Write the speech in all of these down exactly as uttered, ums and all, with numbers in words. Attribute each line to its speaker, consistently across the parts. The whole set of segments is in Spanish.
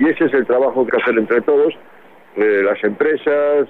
Speaker 1: Y ese es el trabajo que hay que hacer entre todos, eh, las empresas,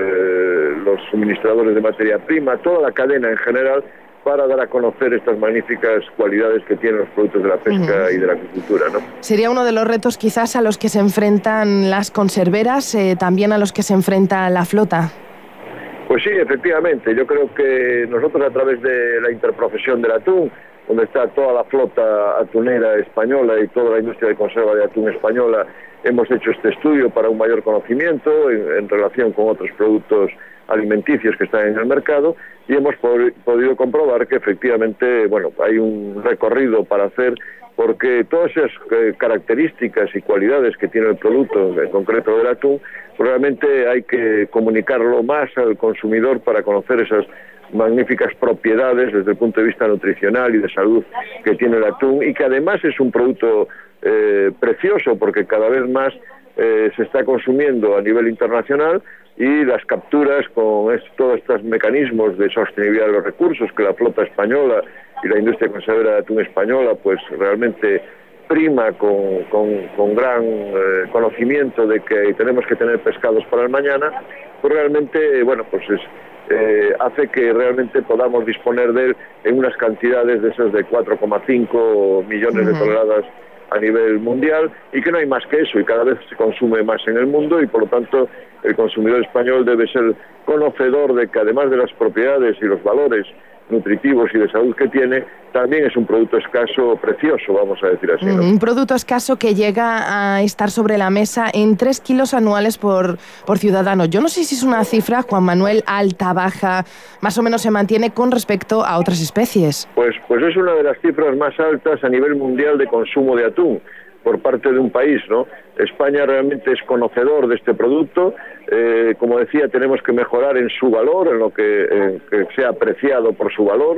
Speaker 1: eh, los suministradores de materia prima, toda la cadena en general, para dar a conocer estas magníficas cualidades que tienen los productos de la pesca uh-huh. y de la acuicultura, ¿no?
Speaker 2: Sería uno de los retos quizás a los que se enfrentan las conserveras, eh, también a los que se enfrenta la flota.
Speaker 1: Pues sí, efectivamente. Yo creo que nosotros, a través de la interprofesión del atún, donde está toda la flota atunera española y toda la industria de conserva de atún española, hemos hecho este estudio para un mayor conocimiento en, en relación con otros productos alimenticios que están en el mercado, y hemos pod- podido comprobar que efectivamente, bueno, hay un recorrido para hacer, porque todas esas eh, características y cualidades que tiene el producto, en concreto del atún, realmente hay que comunicarlo más al consumidor para conocer esas magníficas propiedades desde el punto de vista nutricional y de salud que tiene el atún, y que además es un producto eh, precioso, porque cada vez más eh, se está consumiendo a nivel internacional, y las capturas con es, todos estos mecanismos de sostenibilidad de los recursos que la flota española y la industria conservera de atún española pues realmente prima con, con, con gran eh, conocimiento de que tenemos que tener pescados para el mañana, pues realmente, bueno, pues es, eh, hace que realmente podamos disponer de él en unas cantidades de esas de cuatro coma cinco millones uh-huh. de toneladas a nivel mundial, y que no hay más que eso, y cada vez se consume más en el mundo, y por lo tanto el consumidor español debe ser conocedor de que, además de las propiedades y los valores nutritivos y de salud que tiene, también es un producto escaso, precioso, vamos a decir así, ¿no?
Speaker 2: Un producto escaso que llega a estar sobre la mesa en tres kilos anuales por, por ciudadano. Yo no sé si es una cifra, Juan Manuel, alta, baja, más o menos se mantiene con respecto a otras especies.
Speaker 1: Pues, pues es una de las cifras más altas a nivel mundial de consumo de atún por parte de un país, ¿no? España realmente es conocedor de este producto. Eh, como decía, tenemos que mejorar en su valor, en lo que, en que sea apreciado por su valor,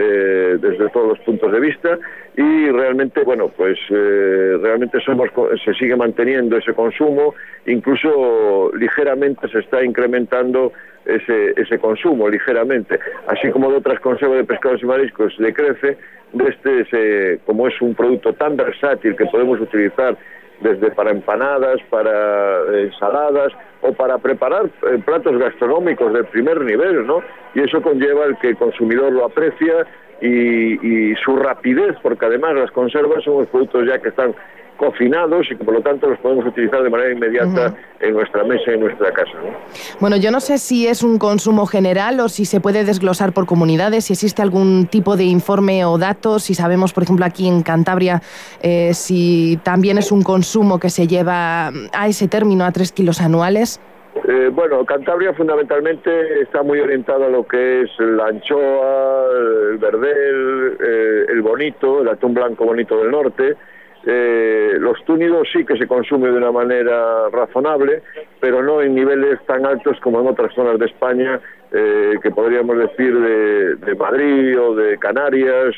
Speaker 1: eh, desde todos los puntos de vista, y realmente, bueno, pues eh, realmente somos, se sigue manteniendo ese consumo, incluso ligeramente se está incrementando ese, ese consumo, ligeramente, así como de otras conservas de pescados y mariscos decrece. De este, se, como es un producto tan versátil que podemos utilizar desde para empanadas, para ensaladas o para preparar eh, platos gastronómicos de primer nivel, ¿no? Y eso conlleva el que el consumidor lo aprecia y, y su rapidez, porque además las conservas son los productos ya que están cocinados y que por lo tanto los podemos utilizar de manera inmediata uh-huh. en nuestra mesa y en nuestra casa, ¿no?
Speaker 2: Bueno, yo no sé si es un consumo general o si se puede desglosar por comunidades, si existe algún tipo de informe o datos, si sabemos, por ejemplo, aquí en Cantabria, eh, si también es un consumo que se lleva a ese término, a tres kilos anuales.
Speaker 1: Eh, bueno, Cantabria fundamentalmente está muy orientada a lo que es la anchoa, el verdel, eh, el bonito, el atún blanco bonito del norte. Eh, los túnidos sí que se consume de una manera razonable, pero no en niveles tan altos como en otras zonas de España, eh, que podríamos decir de, de Madrid o de Canarias,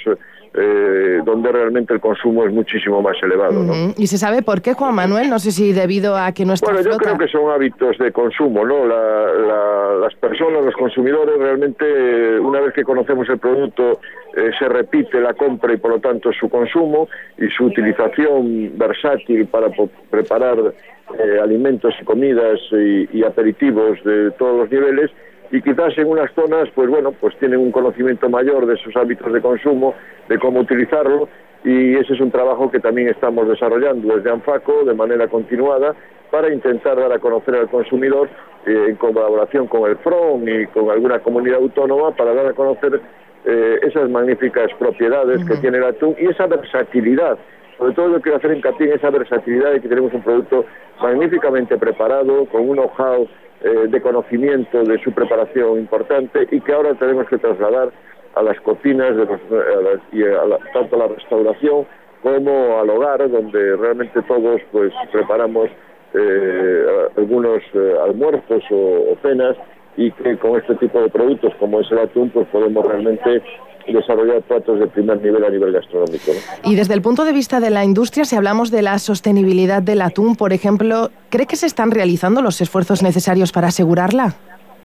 Speaker 1: eh, donde realmente el consumo es muchísimo más elevado, ¿no?
Speaker 2: Uh-huh. ¿Y se sabe por qué, Juan Manuel? No sé si debido a que nuestra
Speaker 1: Bueno, yo
Speaker 2: flota...
Speaker 1: creo que son hábitos de consumo, ¿no? La, la, las personas, los consumidores, realmente, una vez que conocemos el producto, eh, se repite la compra y, por lo tanto, su consumo y su utilización versátil para po- preparar eh, alimentos y comidas y, y aperitivos de todos los niveles. Y quizás en unas zonas, pues bueno, pues tienen un conocimiento mayor de sus hábitos de consumo, de cómo utilizarlo, y ese es un trabajo que también estamos desarrollando desde ANFACO de manera continuada para intentar dar a conocer al consumidor, eh, en colaboración con el F R O N y con alguna comunidad autónoma, para dar a conocer eh, esas magníficas propiedades uh-huh. que tiene el atún y esa versatilidad. Sobre todo yo quiero hacer hincapié en esa versatilidad de que tenemos un producto magníficamente preparado, con un know-how eh, de conocimiento de su preparación importante, y que ahora tenemos que trasladar a las cocinas de los, a las, y a la, tanto a la restauración como al hogar, donde realmente todos pues preparamos eh, algunos eh, almuerzos o, o cenas, y que con este tipo de productos como es el atún pues podemos realmente desarrollar platos de primer nivel a nivel gastronómico, ¿no?
Speaker 2: Y desde el punto de vista de la industria, si hablamos de la sostenibilidad del atún, por ejemplo, ¿cree que se están realizando los esfuerzos necesarios para asegurarla?